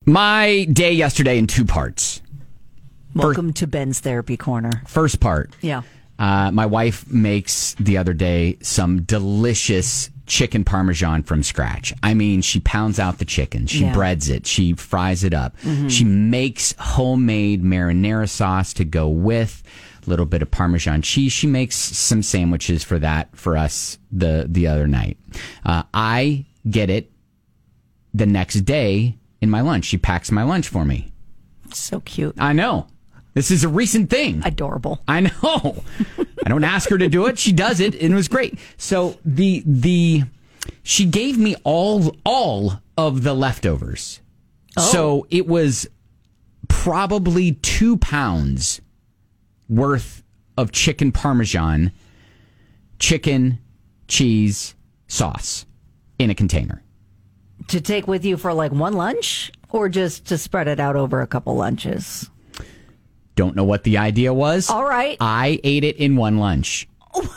My day yesterday in two parts. Welcome to Ben's Therapy Corner. First part. Yeah. My wife makes the other day some delicious chicken parmesan from scratch. I mean, she pounds out the chicken. She breads it. She fries it up. Mm-hmm. She makes homemade marinara sauce to go with a little bit of Parmesan cheese. She makes some sandwiches for us the other night. I get it the next day in my lunch. She packs my lunch for me. So cute. I know. This is a recent thing. Adorable. I know. I don't ask her to do it. She does it, and it was great. So she gave me all of the leftovers. Oh. So it was probably 2 pounds worth of chicken parmesan, chicken, cheese, sauce in a container. To take with you for like one lunch, or just to spread it out over a couple lunches? Don't know what the idea was. All right. I ate it in one lunch.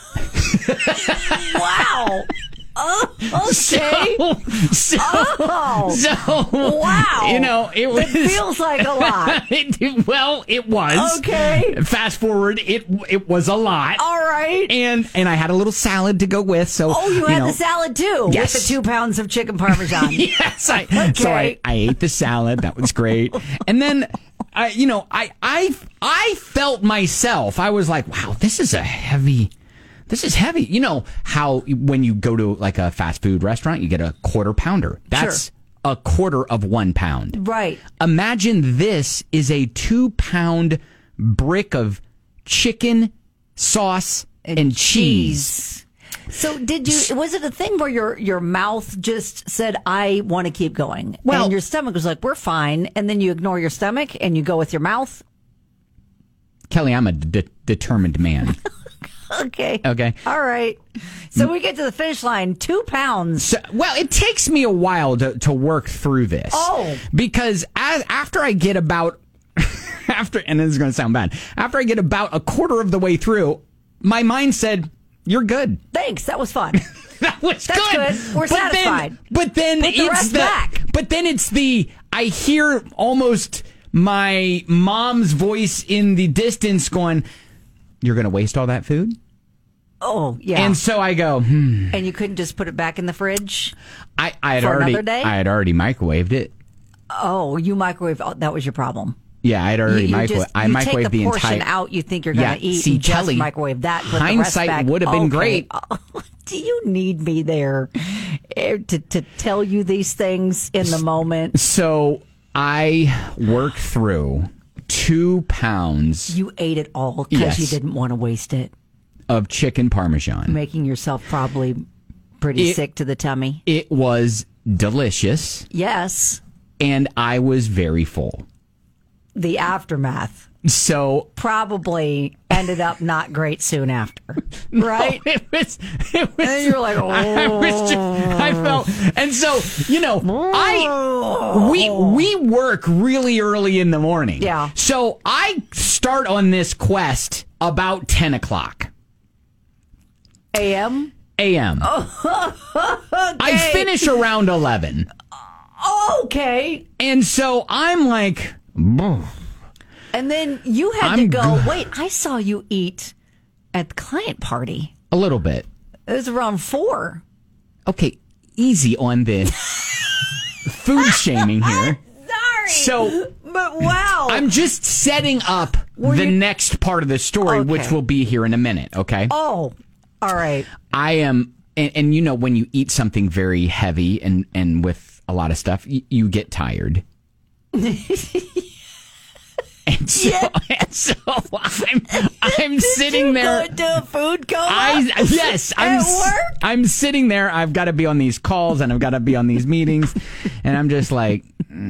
Wow. Oh, okay. So, wow. You know, it feels like a lot. It was. Okay. Fast forward, it was a lot. All right. And I had a little salad to go with. So you had the salad too. Yes. With the 2 pounds of chicken parmesan. Yes. So I ate the salad. That was great. And then I felt myself. I was like, wow, this is heavy. You know how when you go to like a fast food restaurant, you get a quarter pounder. That's a quarter of 1 pound. Right. Imagine this is a 2 pound brick of chicken, sauce, and cheese. So was it a thing where your mouth just said, I want to keep going? Well, and your stomach was like, we're fine. And then you ignore your stomach and you go with your mouth? Kelly, I'm a determined man. Okay. All right. So we get to the finish line, 2 pounds. So, it takes me a while to work through this. Oh. Because after I get about, and this is going to sound bad, after I get about a quarter of the way through, my mind said, you're good. Thanks. That was fun. That's good. We're satisfied. But then Put the rest back. But then I hear almost my mom's voice in the distance going, you're going to waste all that food? Oh, yeah. And so I go, And you couldn't just put it back in the fridge? I had already microwaved it. Oh, you microwaved. Oh, that was your problem. Yeah, I had already microwaved. I microwaved the entire. Take the portion out you think you're going to eat. See, and just Kelly, microwave that. Put hindsight the rest back. would have been great. Do you need me there to tell you these things in the moment? So I worked through 2 pounds. You ate it all because you didn't want to waste it. Of chicken parmesan. Making yourself probably pretty sick to the tummy. It was delicious. Yes. And I was very full. The aftermath. So probably ended up not great soon after, right? No, it was. And you're like, oh. I felt, and so we work really early in the morning. Yeah. So I start on this quest about 10 o'clock. A.M. A.M. Oh, okay. I finish around 11. Okay. And so I'm like. And then you had to go, wait, I saw you eat at the client party. A little bit. It was around 4. Okay, easy on the food shaming here. Sorry. So, but wow. I'm just setting up next part of the story, which will be here in a minute, okay? Oh, all right. I am, and you know, when you eat something very heavy and with a lot of stuff, you get tired. And so I'm sitting there. Did you go to a food coma? I'm sitting there. I've got to be on these calls and I've got to be on these meetings, and I'm just like,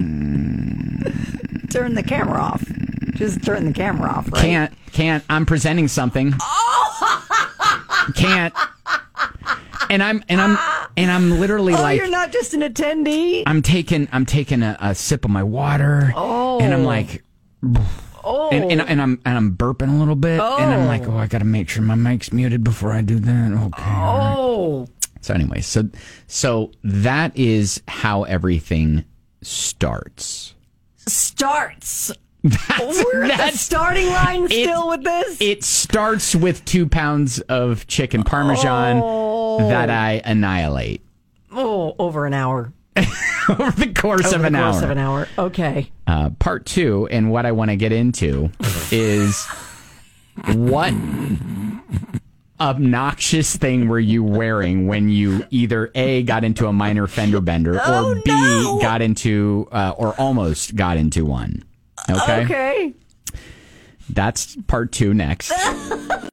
turn the camera off. Just turn the camera off. Right? Can't. I'm presenting something. Can't. And I'm literally like, you're not just an attendee. I'm taking a sip of my water. Oh. And I'm like. Oh. And I'm burping a little bit, and I'm like, I got to make sure my mic's muted before I do that. Okay. Oh. Right. So anyway, so that is how everything starts. starts. We're at the starting line still with this? It starts with 2 pounds of chicken Parmesan that I annihilate. Oh, over an hour. Over the course of an hour. Okay. Part 2, and what I want to get into is what obnoxious thing were you wearing when you either A, got into a minor fender bender, or B, got into, or almost got into one. Okay? Okay. That's part 2 next.